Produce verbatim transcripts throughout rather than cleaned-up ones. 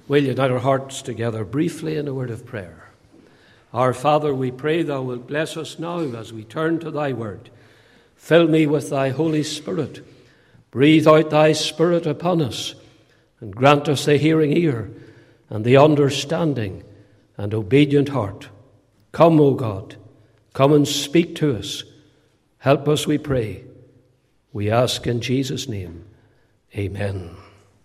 We'll unite our hearts together briefly in a word of prayer. Our Father, we pray thou wilt bless us now as we turn to thy word. Fill me with thy Holy Spirit. Breathe out thy Spirit upon us, and grant us the hearing ear and the understanding and obedient heart. Come, O God, come and speak to us. Help us, we pray. We ask in Jesus' name. Amen.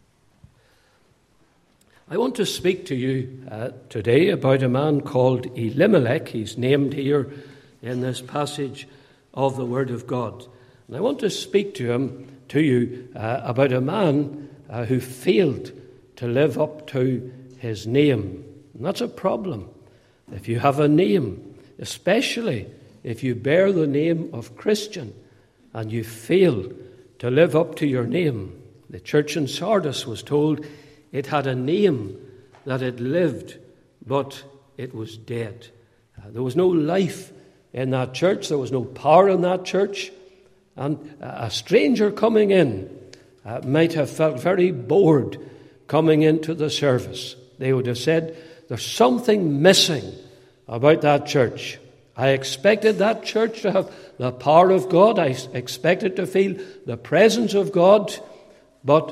I want to speak to you uh, today about a man called Elimelech. He's named here in this passage of the Word of God. And I want to speak to him, to you, uh, about a man uh, who failed to live up to his name. And that's a problem. If you have a name, especially if you bear the name of Christian, and you fail to live up to your name. The church in Sardis was told it had a name, that it lived, but it was dead. Uh, there was no life in that church. There was no power in that church. And a stranger coming in uh, might have felt very bored coming into the service. They would have said, there's something missing about that church. I expected that church to have the power of God. I expected to feel the presence of God, but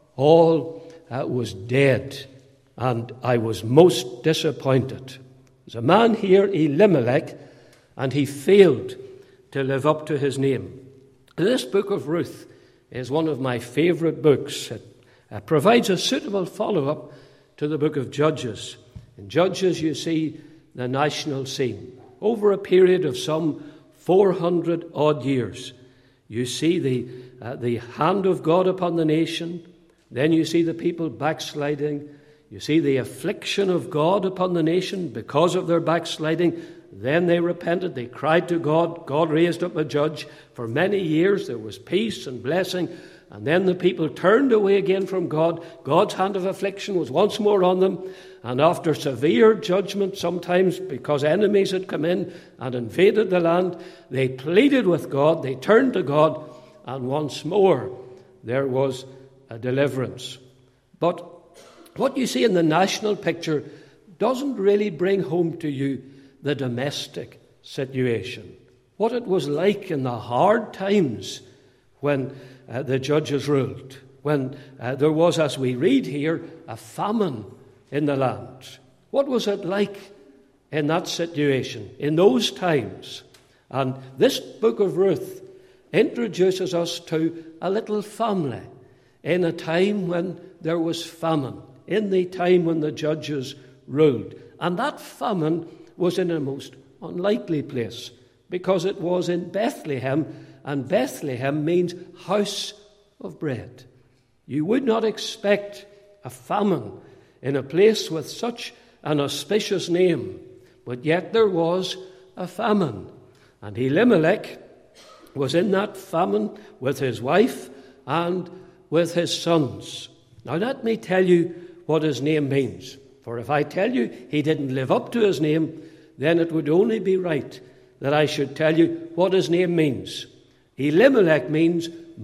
all uh, was dead, and I was most disappointed. There's a man here, Elimelech, and he failed to live up to his name. This book of Ruth is one of my favorite books. It uh, provides a suitable follow-up to the book of Judges. In Judges, you see the national scene. Over a period of some four hundred odd years, you see the, uh, the hand of God upon the nation. Then you see the people backsliding. You see the affliction of God upon the nation because of their backsliding. Then they repented. They cried to God. God raised up a judge. For many years there was peace and blessing. And then the people turned away again from God. God's hand of affliction was once more on them. And after severe judgment, sometimes because enemies had come in and invaded the land, they pleaded with God. They turned to God. And once more there was a deliverance. But what you see in the national picture doesn't really bring home to you the domestic situation. What it was like in the hard times when uh, the judges ruled. When uh, there was, as we read here, a famine in the land. What was it like in that situation, in those times? And this book of Ruth introduces us to a little family in a time when there was famine, in the time when the judges ruled. And that famine was in a most unlikely place, because it was in Bethlehem, and Bethlehem means house of bread. You would not expect a famine in a place with such an auspicious name, but yet there was a famine. And Elimelech was in that famine with his wife and with his sons. Now let me tell you what his name means. For if I tell you he didn't live up to his name, then it would only be right that I should tell you what his name means. Elimelech means,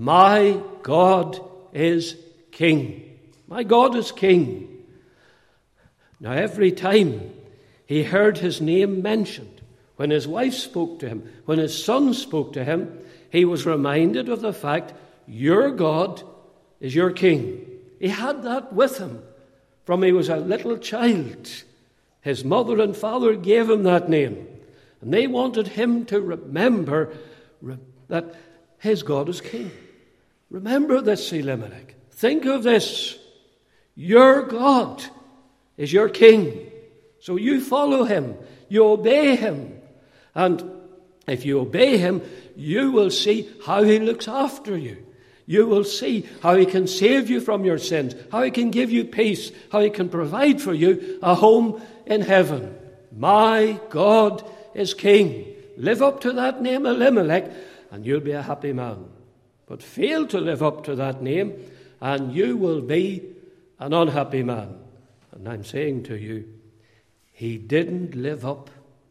my God is king. My God is king. Now every time he heard his name mentioned, when his wife spoke to him, when his son spoke to him, he was reminded of the fact, your God is your king. He had that with him from he was a little child. His mother and father gave him that name. And they wanted him to remember that his God is king. Remember this, Elimelech. Think of this. Your God is your king. So you follow him. You obey him. And if you obey him, you will see how he looks after you. You will see how he can save you from your sins, how he can give you peace, how he can provide for you a home in heaven. My God is king. Live up to that name, Elimelech, and you'll be a happy man. But fail to live up to that name, and you will be an unhappy man. And I'm saying to you, he didn't live up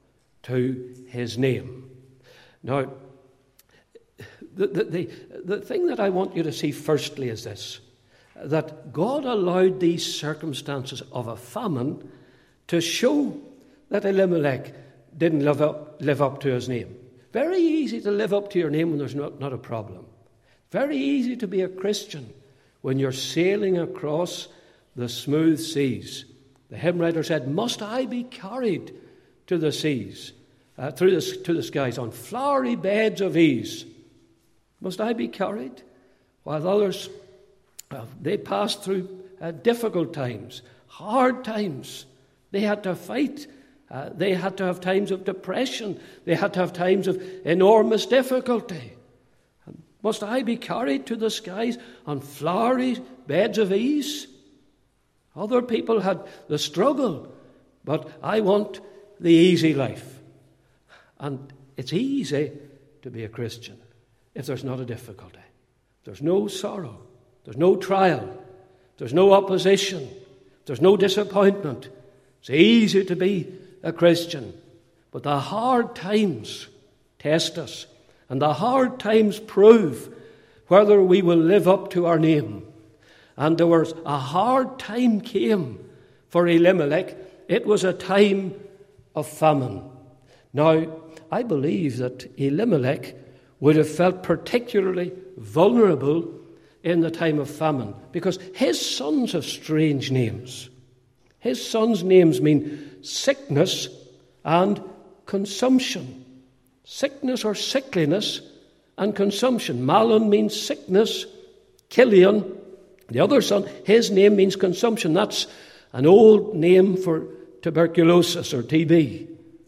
to his name. Now, the, the, the, the thing that I want you to see firstly is this. that God allowed these circumstances of a famine to show that Elimelech didn't live up, live up to his name. Very easy to live up to your name when there's not, not a problem. Very easy to be a Christian when you're sailing across the smooth seas. The hymn writer said, "Must I be carried to the seas, uh, through the, to the skies, on flowery beds of ease? Must I be carried?" While others, uh, they passed through uh, difficult times, hard times. They had to fight. Uh, they had to have times of depression. They had to have times of enormous difficulty. Must I be carried to the skies on flowery beds of ease? Other people had the struggle, but I want the easy life. And it's easy to be a Christian if there's not a difficulty. There's no sorrow. There's no trial. There's no opposition. There's no disappointment. It's easy to be a Christian. But the hard times test us. And the hard times prove whether we will live up to our name. And there was a hard time came for Elimelech. It was a time of famine. Now, I believe that Elimelech would have felt particularly vulnerable in the time of famine because his sons have strange names. His sons' names mean sickness and consumption. Sickness or sickliness and consumption. Mahlon means sickness. Killian, the other son, his name means consumption. That's an old name for tuberculosis or T B.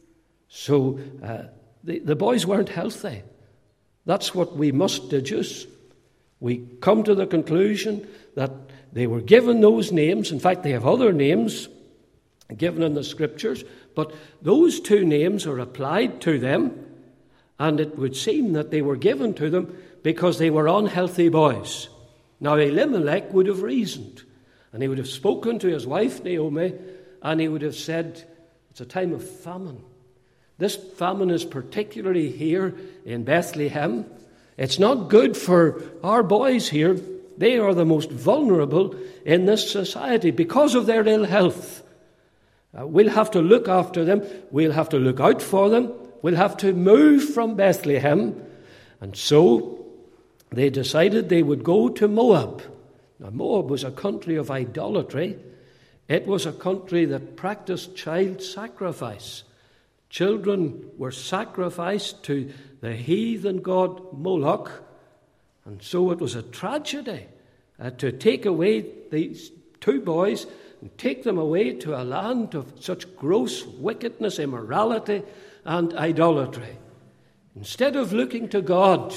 So uh, the, the boys weren't healthy. That's what we must deduce. We come to the conclusion that they were given those names. In fact, they have other names given in the Scriptures, but those two names are applied to them, and it would seem that they were given to them because they were unhealthy boys. Now, Elimelech would have reasoned, and he would have spoken to his wife, Naomi, and he would have said, it's a time of famine. This famine is particularly here in Bethlehem. It's not good for our boys here. They are the most vulnerable in this society because of their ill health. Uh, we'll have to look after them. We'll have to look out for them. We'll have to move from Bethlehem. And so they decided they would go to Moab. Now, Moab was a country of idolatry. It was a country that practiced child sacrifice. Children were sacrificed to the heathen god Moloch. And so it was a tragedy uh, to take away these two boys and take them away to a land of such gross wickedness, immorality, and idolatry. Instead of looking to God,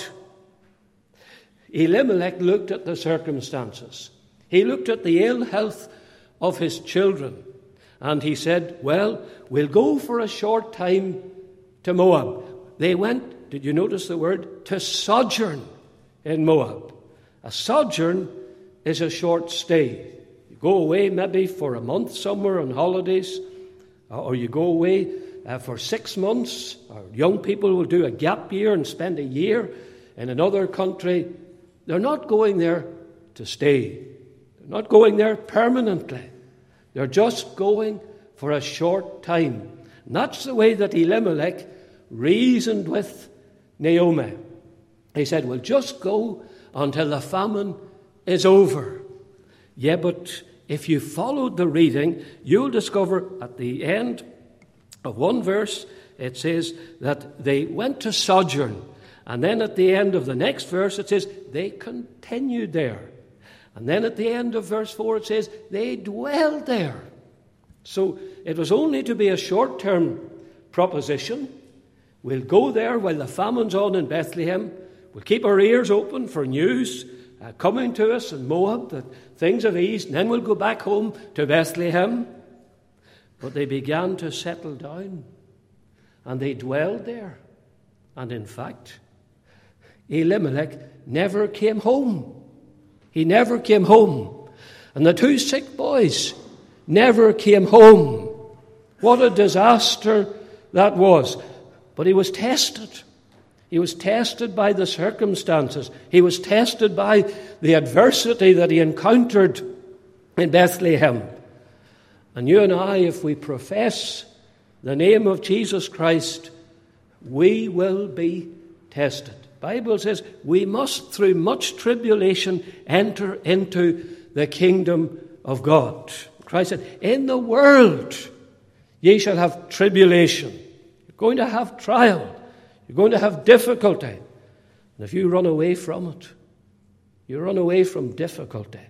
Elimelech looked at the circumstances. He looked at the ill health of his children. And he said, well, we'll go for a short time to Moab. They went, did you notice the word? To sojourn in Moab. A sojourn is a short stay. You go away maybe for a month somewhere on holidays, or you go away uh, for six months, or young people will do a gap year and spend a year in another country. They're not going there to stay. They're not going there permanently. They're just going for a short time. And that's the way that Elimelech reasoned with Naomi. He said, we'll just go until the famine is over. Yeah, but if you followed the reading, you'll discover at the end of one verse, it says that they went to sojourn. And then at the end of the next verse, it says they continued there. And then at the end of verse four, it says they dwelled there. So it was only to be a short-term proposition. We'll go there while the famine's on in Bethlehem. We'll keep our ears open for news uh, coming to us in Moab that things have eased. And then we'll go back home to Bethlehem. But they began to settle down. And they dwelled there. And in fact, Elimelech never came home. He never came home. And the two sick boys never came home. What a disaster that was. But he was tested. He was tested by the circumstances. He was tested by the adversity that he encountered in Bethlehem. And you and I, if we profess the name of Jesus Christ, we will be tested. The Bible says we must, through much tribulation, enter into the kingdom of God. Christ said, in the world ye shall have tribulation. You're going to have trial. You're going to have difficulty. And if you run away from it, you run away from difficulty,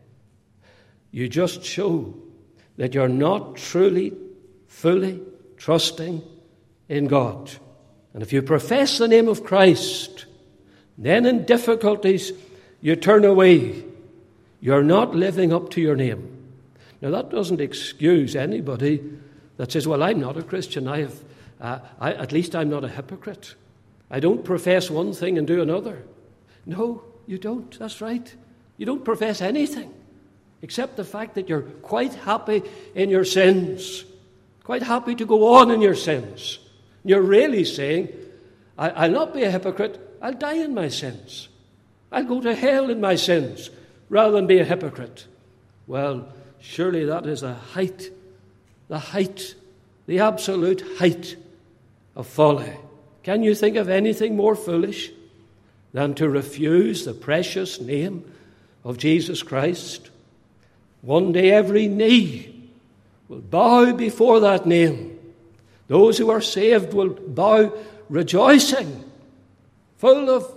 you just show that you're not truly, fully trusting in God. And if you profess the name of Christ, then in difficulties you turn away. You're not living up to your name. Now that doesn't excuse anybody that says, well, I'm not a Christian. I have, uh, I, at least I'm not a hypocrite. I don't profess one thing and do another. No, you don't. That's right. You don't profess anything except the fact that you're quite happy in your sins, quite happy to go on in your sins. You're really saying, I, I'll not be a hypocrite. I'll die in my sins. I'll go to hell in my sins rather than be a hypocrite. Well, surely that is the height, the height, the absolute height of folly. Can you think of anything more foolish than to refuse the precious name of Jesus Christ? One day every knee will bow before that name. Those who are saved will bow rejoicing, full of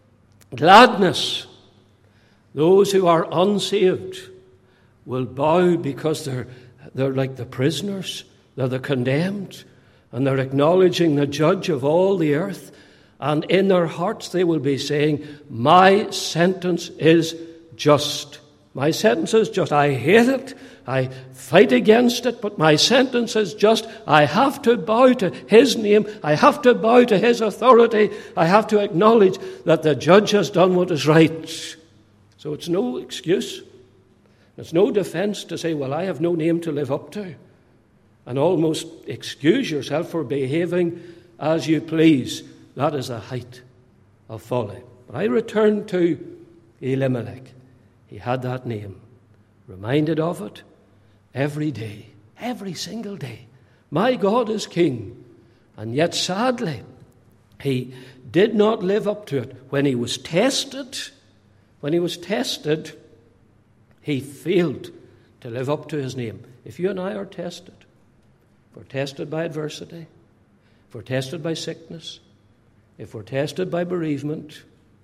gladness. Those who are unsaved will bow because they're, they're like the prisoners, they're the condemned, and they're acknowledging the judge of all the earth. And in their hearts they will be saying, my sentence is just. My sentence is just. I hate it. I fight against it, but my sentence is just. I have to bow to his name. I have to bow to his authority. I have to acknowledge that the judge has done what is right. So it's no excuse. It's no defense to say, well, I have no name to live up to, and almost excuse yourself for behaving as you please. That is the height of folly. But I return to Elimelech. He had that name, reminded of it every day, every single day. My God is king. And yet, sadly, he did not live up to it. When he was tested, when he was tested, he failed to live up to his name. If you and I are tested, if we're tested by adversity, if we're tested by sickness, if we're tested by bereavement,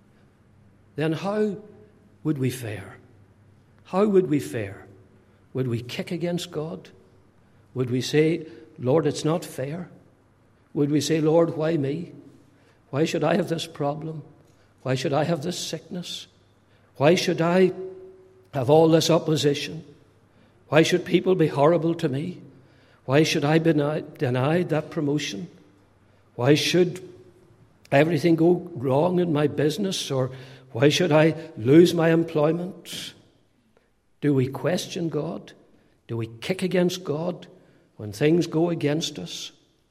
then how would we fare? How would we fare? Would we kick against God? Would we say, Lord, it's not fair? Would we say, Lord, why me? Why should I have this problem? Why should I have this sickness? Why should I have all this opposition? Why should people be horrible to me? Why should I be denied that promotion? Why should everything go wrong in my business? Or why should I lose my employment? Do we question God? Do we kick against God when things go against us?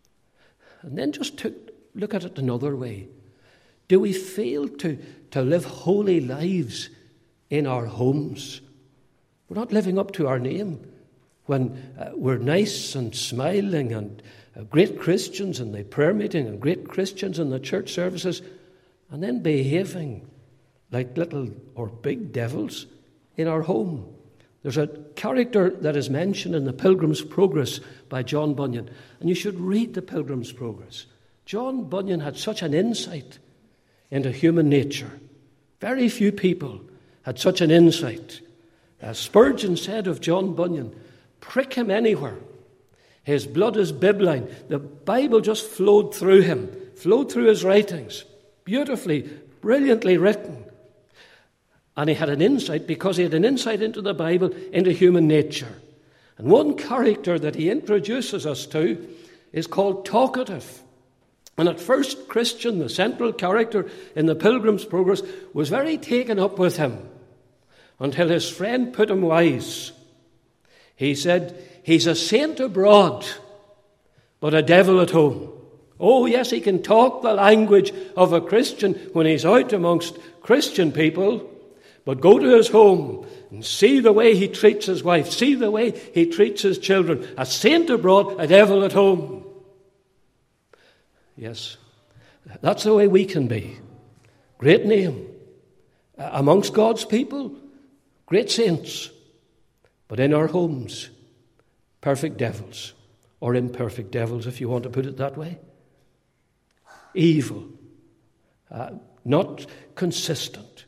And then just to look at it another way. Do we fail to, to live holy lives in our homes? We're not living up to our name when uh, we're nice and smiling and uh, great Christians in the prayer meeting and great Christians in the church services, and then behaving like little or big devils in our home. There's a character that is mentioned in the Pilgrim's Progress by John Bunyan, and you should read the Pilgrim's Progress. John Bunyan had such an insight into human nature. Very few people had such an insight. As Spurgeon said of John Bunyan, prick him anywhere. His blood is bibline. The Bible just flowed through him, flowed through his writings. Beautifully, brilliantly written. And he had an insight because he had an insight into the Bible, into human nature. And one character that he introduces us to is called Talkative. And at first, Christian, the central character in the Pilgrim's Progress, was very taken up with him until his friend put him wise. He said, he's a saint abroad, but a devil at home. Oh, yes, he can talk the language of a Christian when he's out amongst Christian people, but go to his home and see the way he treats his wife, see the way he treats his children. A saint abroad, a devil at home. Yes, that's the way we can be. Great name amongst God's people, great saints, but in our homes, perfect devils, or imperfect devils, if you want to put it that way. Evil, uh, not consistent,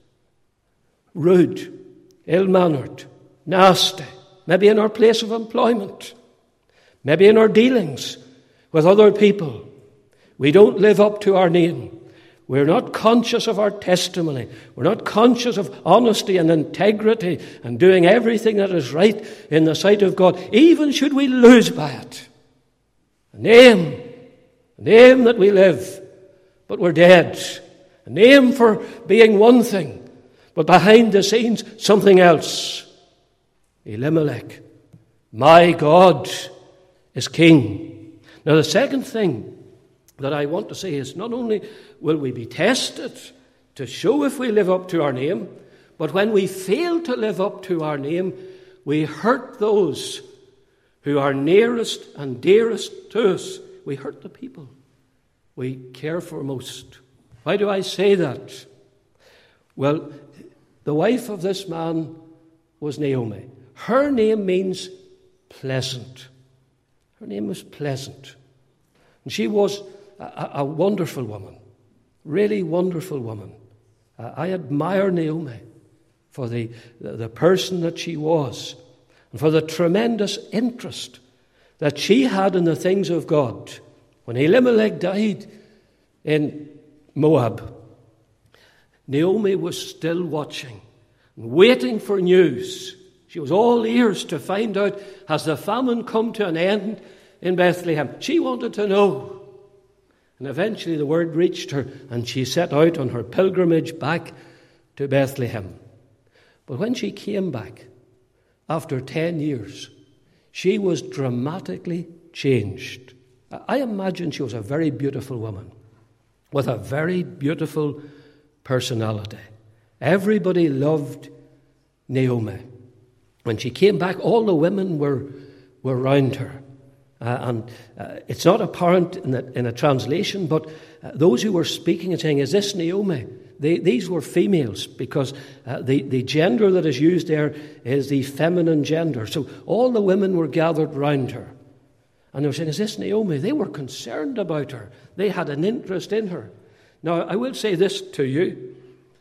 rude, ill-mannered, nasty, maybe in our place of employment, maybe in our dealings with other people. We don't live up to our name. We're not conscious of our testimony. We're not conscious of honesty and integrity and doing everything that is right in the sight of God, even should we lose by it. A name, a name that we live, but we're dead. A name for being one thing, but behind the scenes, something else. Elimelech, my God is king. Now, the second thing that I want to say is not only will we be tested to show if we live up to our name, but when we fail to live up to our name, we hurt those who are nearest and dearest to us. We hurt the people we care for most. Why do I say that? Well, the wife of this man was Naomi. Her name means pleasant. Her name was pleasant. And she was a, a wonderful woman, really wonderful woman. Uh, I admire Naomi for the, the, the person that she was and for the tremendous interest that she had in the things of God. When Elimelech died in Moab, Naomi was still watching, waiting for news. She was all ears to find out, has the famine come to an end in Bethlehem? She wanted to know. And eventually the word reached her, and she set out on her pilgrimage back to Bethlehem. But when she came back, after ten years, she was dramatically changed. I imagine she was a very beautiful woman with a very beautiful personality. Everybody loved Naomi. When she came back, all the women were, were around her. Uh, and uh, it's not apparent in, the, in a translation, but uh, those who were speaking and saying, is this Naomi? They, these were females, because uh, the, the gender that is used there is the feminine gender. So all the women were gathered round her. And they were saying, is this Naomi? They were concerned about her. They had an interest in her. Now, I will say this to you.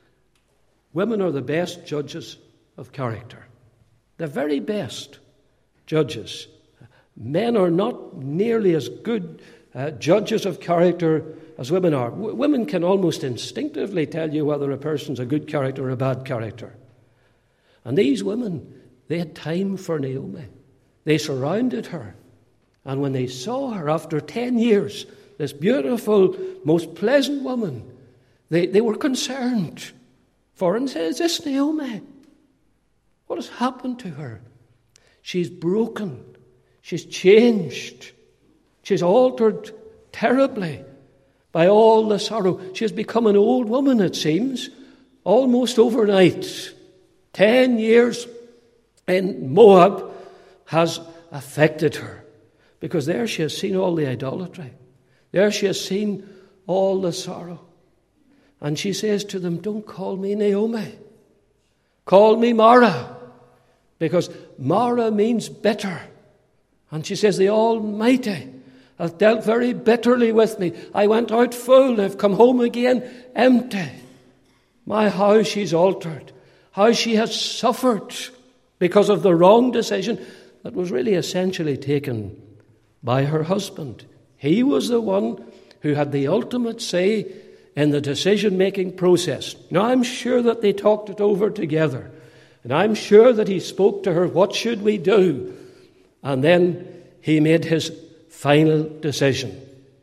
Women are the best judges of character. The very best judges. Men are not nearly as good uh, judges of character as women are. W- women can almost instinctively tell you whether a person's a good character or a bad character. And these women, they had time for Naomi. They surrounded her. And when they saw her after ten years, this beautiful, most pleasant woman, they, they were concerned for her and said, is this Naomi? What has happened to her? She's broken. She's changed. She's altered terribly by all the sorrow. She has become an old woman, it seems, almost overnight. Ten years in Moab has affected her, because there she has seen all the idolatry. There she has seen all the sorrow. And she says to them, don't call me Naomi. Call me Mara, because Mara means bitter. And she says, the Almighty hath dealt very bitterly with me. I went out full, I've come home again empty. My, how she's altered. How she has suffered because of the wrong decision that was really essentially taken by her husband. He was the one who had the ultimate say in the decision-making process. Now, I'm sure that they talked it over together. And I'm sure that he spoke to her, what should we do? And then he made his final decision.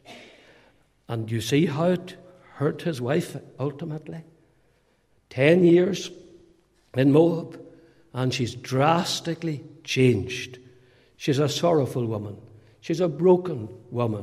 And you see how it hurt his wife ultimately? Ten years in Moab, and she's drastically changed. She's a sorrowful woman. She's a broken woman.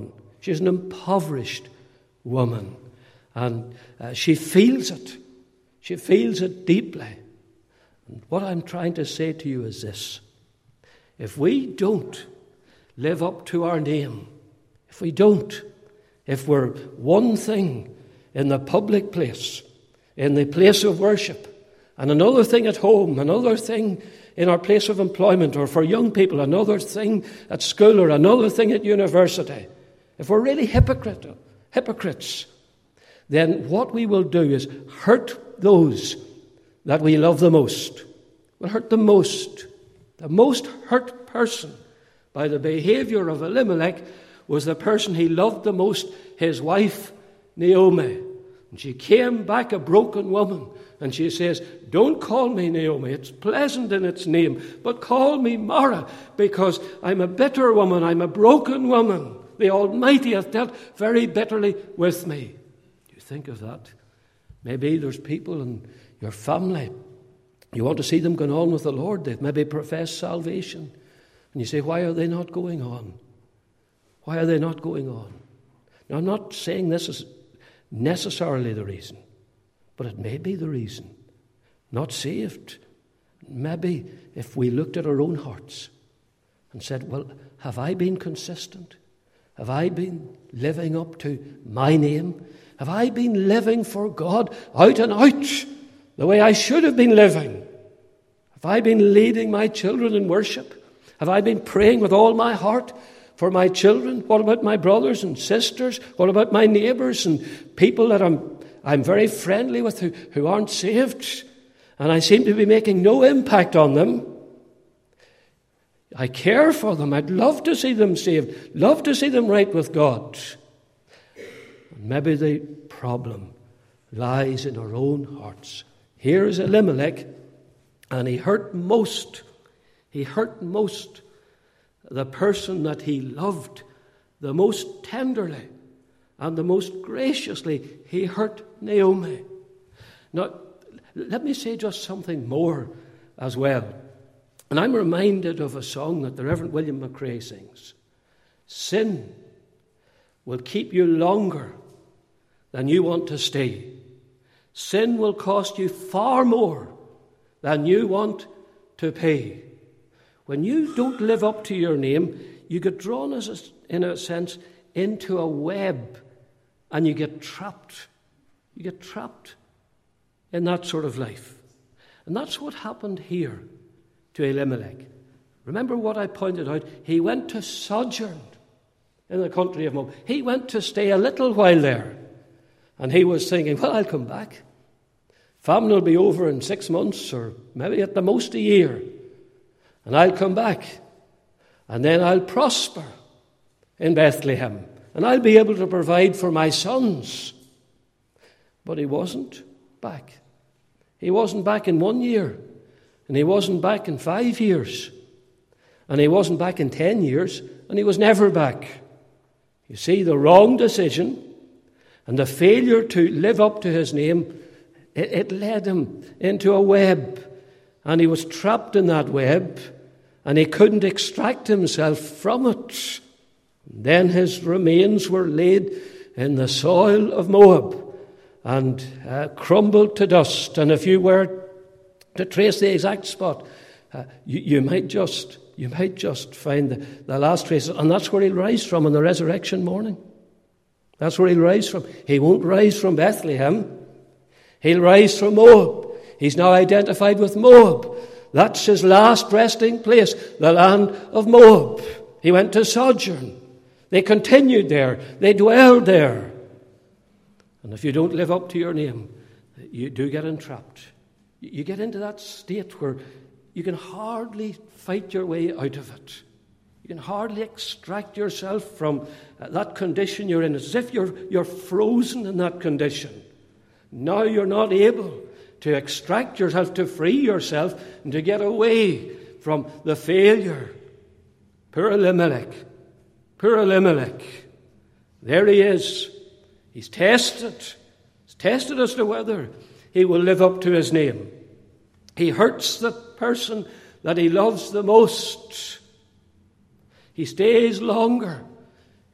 She's an impoverished woman. And uh, she feels it. She feels it deeply. And what I'm trying to say to you is this. If we don't live up to our name, if we don't, if we're one thing in the public place, in the place of worship, and another thing at home, another thing in our place of employment, or for young people, another thing at school, or another thing at university, if we're really hypocrite, hypocrites, then what we will do is hurt those that we love the most. We'll hurt the most. The most hurt person by the behavior of Elimelech was the person he loved the most, his wife, Naomi. And she came back a broken woman, and she says, don't call me Naomi, it's pleasant in its name, but call me Mara, because I'm a bitter woman, I'm a broken woman. The Almighty hath dealt very bitterly with me. Do you think of that? Maybe there's people in your family, you want to see them going on with the Lord, they've maybe professed salvation, and you say, why are they not going on? Why are they not going on? Now, I'm not saying this is necessarily the reason, but it may be the reason. Not saved. Maybe if we looked at our own hearts and said, well, have I been consistent? Have I been living up to my name? Have I been living for God out and out the way I should have been living? Have I been leading my children in worship? Have I been praying with all my heart for my children? What about my brothers and sisters? What about my neighbours and people that I'm I'm very friendly with who, who aren't saved? And I seem to be making no impact on them. I care for them. I'd love to see them saved. Love to see them right with God. And maybe the problem lies in our own hearts. Here is Elimelech, and he hurt most. He hurt most the person that he loved the most tenderly and the most graciously. He hurt Naomi. Now, let me say just something more as well. And I'm reminded of a song that the Reverend William McRae sings. Sin will keep you longer than you want to stay. Sin will cost you far more than you want to pay. When you don't live up to your name, you get drawn, as a, in a sense, into a web, and you get trapped. You get trapped in that sort of life. And that's what happened here to Elimelech. Remember what I pointed out? He went to sojourn in the country of Moab. He went to stay a little while there. And he was thinking, well, I'll come back. Famine will be over in six months or maybe at the most a year. And I'll come back. And then I'll prosper in Bethlehem. And I'll be able to provide for my sons. But he wasn't back. He wasn't back in one year. And he wasn't back in five years. And he wasn't back in ten years. And he was never back. You see, the wrong decision and the failure to live up to his name, it, it led him into a web. And he was trapped in that web. And he couldn't extract himself from it. And then his remains were laid in the soil of Moab and uh, crumbled to dust. And if you were to trace the exact spot, uh, you, you might just you might just find the, the last traces. And that's where he'll rise from on the resurrection morning. That's where he'll rise from. He won't rise from Bethlehem. He'll rise from Moab. He's now identified with Moab. That's his last resting place, the land of Moab. He went to sojourn. They continued there. They dwelled there. And if you don't live up to your name, you do get entrapped. You get into that state where you can hardly fight your way out of it. You can hardly extract yourself from that condition you're in. It's as if you're, you're frozen in that condition. Now you're not able to extract yourself, to free yourself, and to get away from the failure. Poor Elimelech. Poor Elimelech. There he is. He's tested. He's tested as to whether he will live up to his name. He hurts the person that he loves the most. He stays longer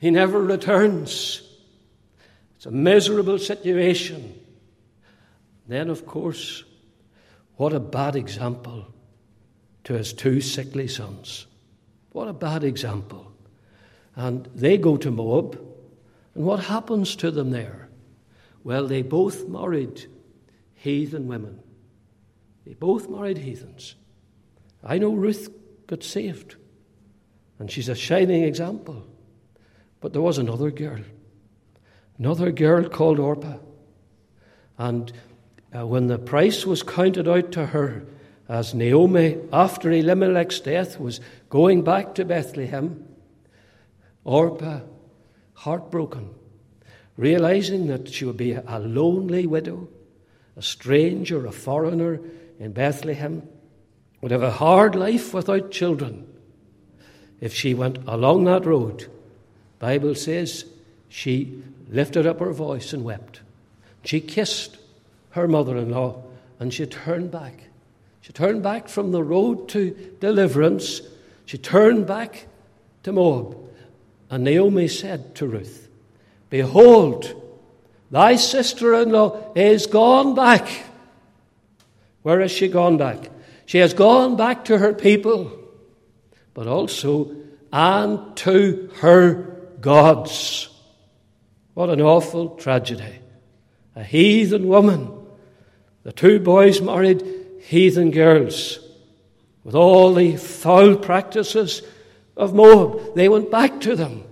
He never returns. It's a miserable situation. Then, of course, what a bad example to his two sickly sons. What a bad example. And they go to Moab, and what happens to them there? Well, they both married heathen women. They both married heathens. I know Ruth got saved, and she's a shining example. But there was another girl, another girl called Orpah. And uh, when the price was counted out to her, as Naomi, after Elimelech's death, was going back to Bethlehem, Orpah, heartbroken, realizing that she would be a lonely widow, a stranger, a foreigner in Bethlehem, would have a hard life without children. If she went along that road, the Bible says she lifted up her voice and wept. She kissed her mother-in-law and she turned back. She turned back from the road to deliverance. She turned back to Moab. And Naomi said to Ruth, "Behold, thy sister-in-law is gone back." Where has she gone back? She has gone back to her people, but also and to her gods. What an awful tragedy. A heathen woman. The two boys married heathen girls with all the foul practices of Moab. They went back to them.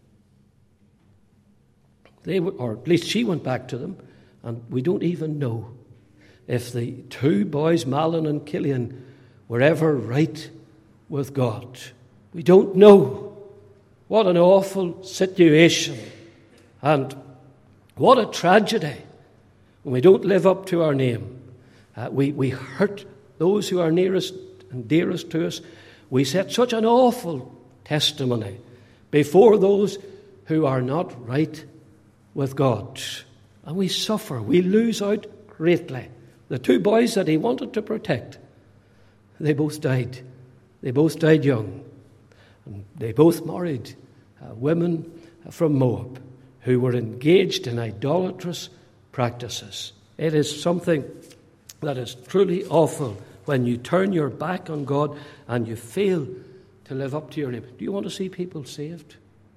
They were, or at least she went back to them, and we don't even know if the two boys, Mahlon and Killian, were ever right with God. We don't know. What an awful situation. And what a tragedy when we don't live up to our name. Uh, we, we hurt those who are nearest and dearest to us. We set such an awful testimony before those who are not right with God. And we suffer. We lose out greatly. The two boys that he wanted to protect, they both died. They both died young. And they both married uh, women from Moab who were engaged in idolatrous practices. It is something that is truly awful when you turn your back on God and you fail to live up to your name. Do you want to see people saved?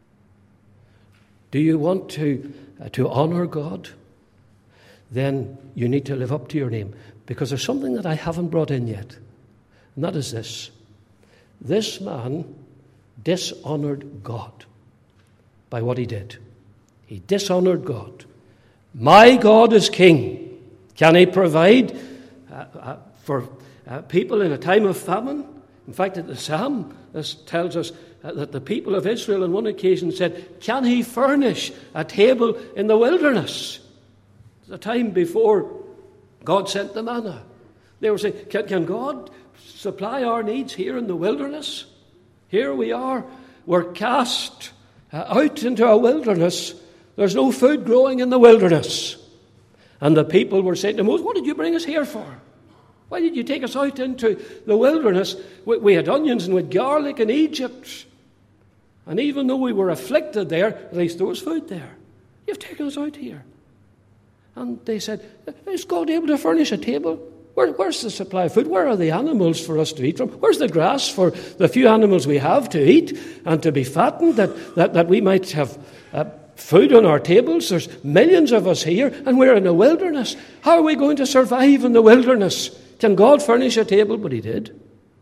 Do you want to, uh, to honor God? Then you need to live up to your name. Because there's something that I haven't brought in yet. And that is this. This man dishonored God by what he did. He dishonored God. My God is king. Can he provide uh, uh, for uh, people in a time of famine? In fact, the Psalm this tells us uh, that the people of Israel on one occasion said, "Can he furnish a table in the wilderness?" The time before God sent the manna. They were saying, can, can God supply our needs here in the wilderness? Here we are. We're cast uh, out into a wilderness. There's no food growing in the wilderness. And the people were saying to Moses, "What did you bring us here for? Why did you take us out into the wilderness? We, we had onions and we had garlic in Egypt. And even though we were afflicted there, at least there was food there. You've taken us out here." And they said, "Is God able to furnish a table? Where, where's the supply of food? Where are the animals for us to eat from? Where's the grass for the few animals we have to eat and to be fattened, that, that, that we might have uh, food on our tables? There's millions of us here, and we're in the wilderness. How are we going to survive in the wilderness? Can God furnish a table?" But he did.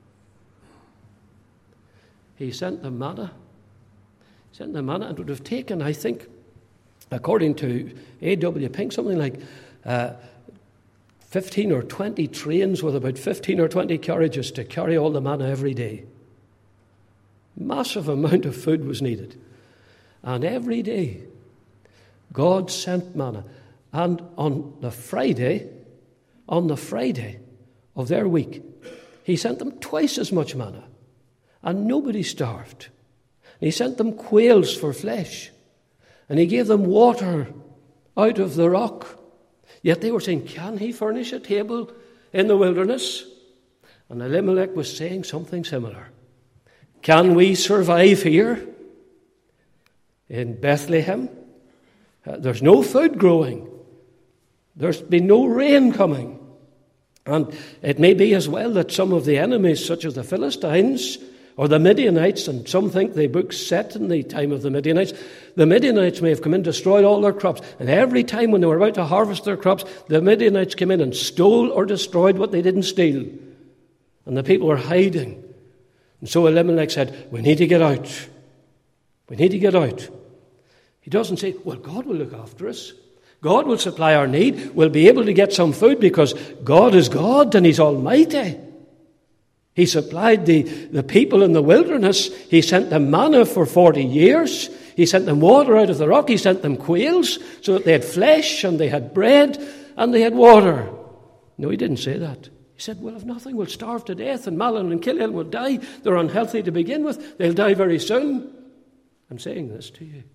He sent the manna. He sent the manna, and it would have taken, I think, according to A W Pink, something like uh, fifteen or twenty trains with about fifteen or twenty carriages to carry all the manna every day. Massive amount of food was needed. And every day, God sent manna. And on the Friday, on the Friday of their week, he sent them twice as much manna. And nobody starved. He sent them quails for flesh. And he gave them water out of the rock. Yet they were saying, "Can he furnish a table in the wilderness?" And Elimelech was saying something similar. Can we survive here? in Bethlehem. Uh, there's no food growing. There's been no rain coming. And it may be as well that some of the enemies, such as the Philistines or the Midianites, and some think the book's set in the time of the Midianites, the Midianites may have come in and destroyed all their crops. And every time when they were about to harvest their crops, the Midianites came in and stole or destroyed what they didn't steal. And the people were hiding. And so Elimelech said, we need to get out. We need to get out. He doesn't say, well, God will look after us. God will supply our need. We'll be able to get some food because God is God and He's almighty. He supplied the, the people in the wilderness. He sent them manna for forty years. He sent them water out of the rock. He sent them quails so that they had flesh and they had bread and they had water. No, He didn't say that. He said, we'll have nothing. We'll starve to death and Mahlon and Chilion will die. They're unhealthy to begin with. They'll die very soon. I'm saying this to you.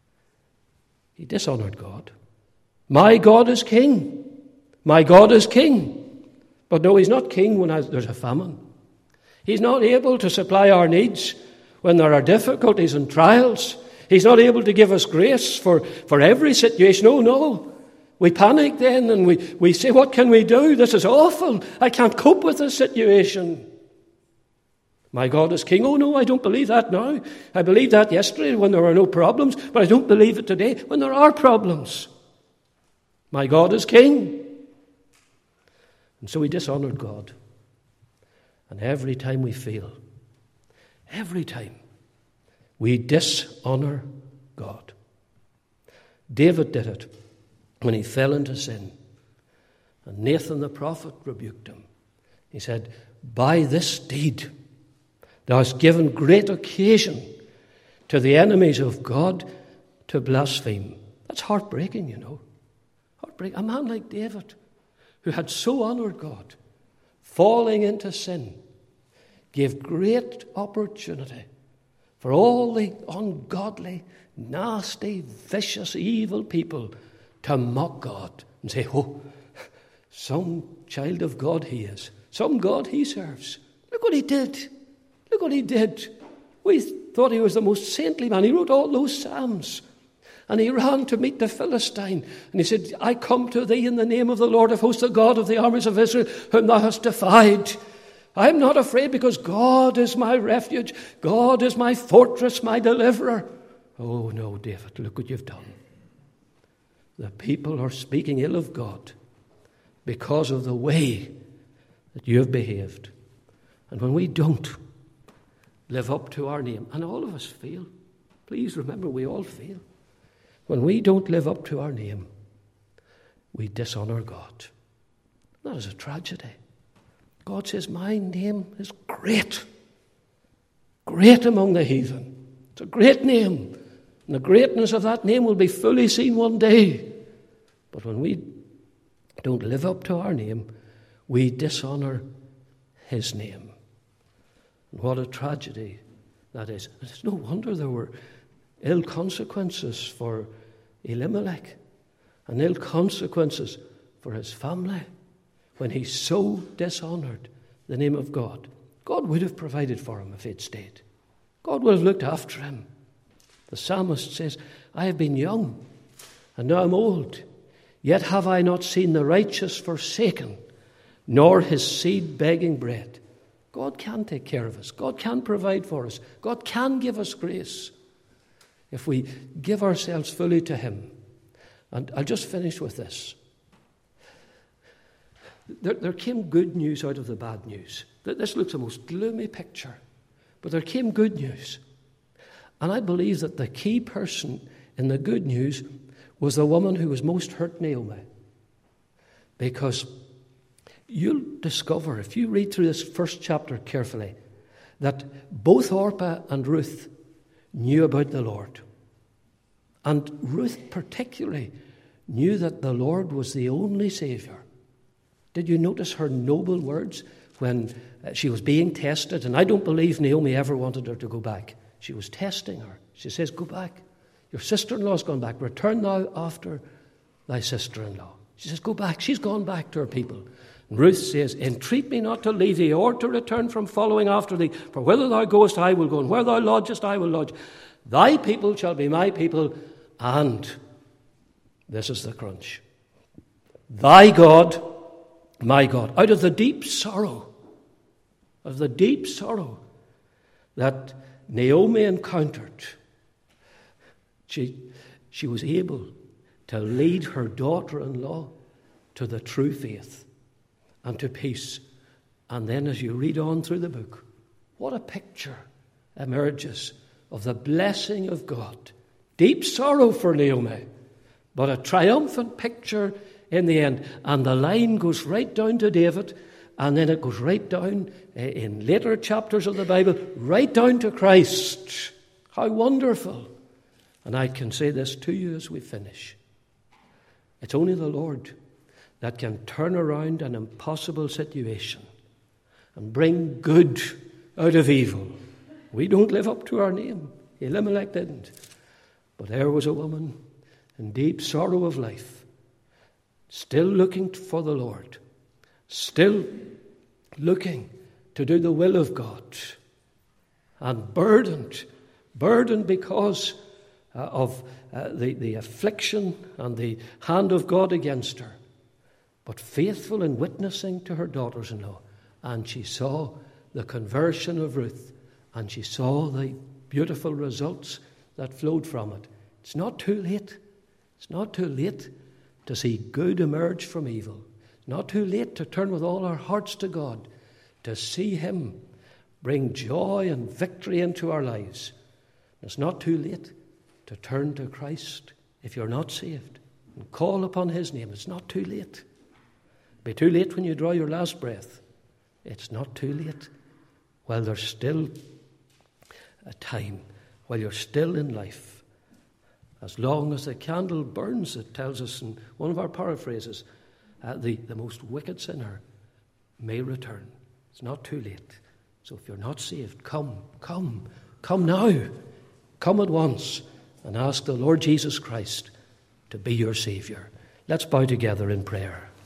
He dishonored God. My God is king. My God is king. But no, He's not king when there's a famine. He's not able to supply our needs when there are difficulties and trials. He's not able to give us grace for, for every situation. Oh, no. We panic then and we, we say, what can we do? This is awful. I can't cope with this situation. My God is king. Oh, no, I don't believe that now. I believed that yesterday when there were no problems, but I don't believe it today when there are problems. My God is king. And so we dishonored God. And every time we fail, every time, we dishonor God. David did it when he fell into sin. And Nathan the prophet rebuked him. He said, by this deed thou hast given great occasion to the enemies of God to blaspheme. That's heartbreaking, you know. A man like David, who had so honored God, falling into sin, gave great opportunity for all the ungodly, nasty, vicious, evil people to mock God and say, oh, some child of God he is. Some God he serves. Look what he did. Look what he did. We thought he was the most saintly man. He wrote all those psalms. And he ran to meet the Philistine. And he said, I come to thee in the name of the Lord of hosts, the God of the armies of Israel, whom thou hast defied. I am not afraid because God is my refuge. God is my fortress, my deliverer. Oh no, David, look what you've done. The people are speaking ill of God because of the way that you have behaved. And when we don't live up to our name, and all of us fail, please remember we all fail. When we don't live up to our name, we dishonor God. That is a tragedy. God says, my name is great. Great among the heathen. It's a great name. And the greatness of that name will be fully seen one day. But when we don't live up to our name, we dishonor His name. And what a tragedy that is. And it's no wonder there were ill consequences for Elimelech and ill consequences for his family when he so dishonored the name of God. God would have provided for him if he'd stayed. God would have looked after him. The psalmist says, I have been young and now I'm old, yet have I not seen the righteous forsaken, nor his seed begging bread. God can take care of us. God can provide for us. God can give us grace if we give ourselves fully to Him. And I'll just finish with this. There, there came good news out of the bad news. This looks a most gloomy picture, but there came good news. And I believe that the key person in the good news was the woman who was most hurt, Naomi. Because you'll discover, if you read through this first chapter carefully, that both Orpah and Ruth knew about the Lord. And Ruth particularly knew that the Lord was the only Saviour. Did you notice her noble words when she was being tested? And I don't believe Naomi ever wanted her to go back. She was testing her. She says, go back. Your sister-in-law's gone back. Return thou after thy sister-in-law. She says, go back. She's gone back to her people. And Ruth says, entreat me not to leave thee or to return from following after thee. For whither thou goest, I will go, and where thou lodgest, I will lodge. Thy people shall be my people, and this is the crunch. Thy God, my God. Out of the deep sorrow, of the deep sorrow that Naomi encountered, she, she was able to lead her daughter-in-law to the true faith and to peace. And then as you read on through the book, what a picture emerges of the blessing of God. Deep sorrow for Naomi, but a triumphant picture in the end. And the line goes right down to David, and then it goes right down in later chapters of the Bible, right down to Christ. How wonderful. And I can say this to you as we finish. It's only the Lord that can turn around an impossible situation and bring good out of evil. We don't live up to our name. Elimelech didn't. But there was a woman in deep sorrow of life, still looking for the Lord, still looking to do the will of God, and burdened, burdened because uh, of uh, the, the affliction and the hand of God against her, but faithful in witnessing to her daughters-in-law. And she saw the conversion of Ruth, and she saw the beautiful results that flowed from it. It's not too late. It's not too late to see good emerge from evil. It's not too late to turn with all our hearts to God, to see Him bring joy and victory into our lives. It's not too late to turn to Christ if you're not saved and call upon His name. It's not too late. It'll be too late when you draw your last breath. It's not too late. While there's still a time, while you're still in life, as long as the candle burns, it tells us in one of our paraphrases, uh, the, the most wicked sinner may return. It's not too late. So if you're not saved, come, come, come now. Come at once and ask the Lord Jesus Christ to be your Saviour. Let's bow together in prayer.